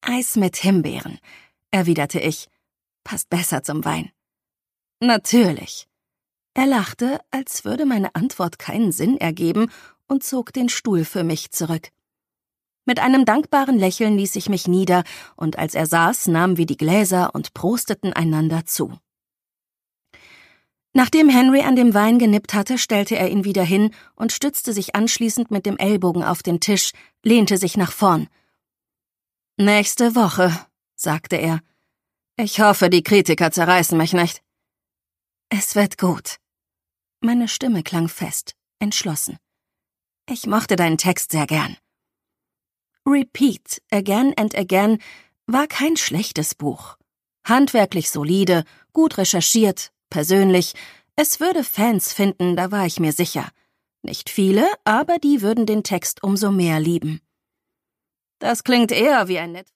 Eis mit Himbeeren, erwiderte ich. Passt besser zum Wein. Natürlich. Er lachte, als würde meine Antwort keinen Sinn ergeben, und zog den Stuhl für mich zurück. Mit einem dankbaren Lächeln ließ ich mich nieder, und als er saß, nahmen wir die Gläser und prosteten einander zu. Nachdem Henry an dem Wein genippt hatte, stellte er ihn wieder hin und stützte sich anschließend mit dem Ellbogen auf den Tisch, lehnte sich nach vorn. »Nächste Woche«, sagte er. »Ich hoffe, die Kritiker zerreißen mich nicht.« »Es wird gut.« Meine Stimme klang fest, entschlossen. Ich mochte deinen Text sehr gern. Repeat, Again and Again war kein schlechtes Buch. Handwerklich solide, gut recherchiert, persönlich. Es würde Fans finden, da war ich mir sicher. Nicht viele, aber die würden den Text umso mehr lieben. Das klingt eher wie ein